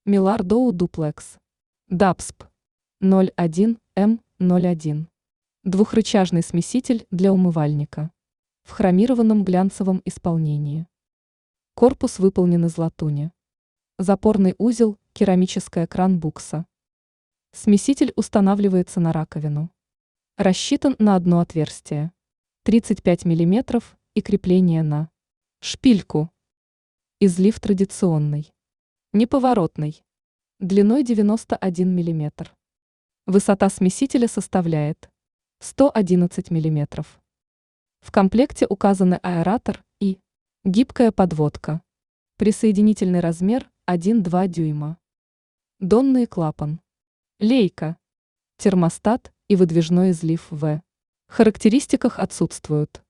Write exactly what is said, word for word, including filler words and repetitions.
Милар-Доу Дуплекс. дапсп ноль один эм ноль один. Двухрычажный смеситель для умывальника. В хромированном глянцевом исполнении. Корпус выполнен из латуни. Запорный узел, керамическая кран-букса. Смеситель устанавливается на раковину. Рассчитан на одно отверстие. тридцать пять миллиметров и крепление на шпильку. Излив традиционный. Неповоротный. Длиной девяносто один миллиметр. Высота смесителя составляет сто одиннадцать миллиметров. В комплекте указаны аэратор и гибкая подводка. Присоединительный размер один-два дюйма. Донный клапан. Лейка. Термостат и выдвижной излив В. В характеристиках отсутствуют.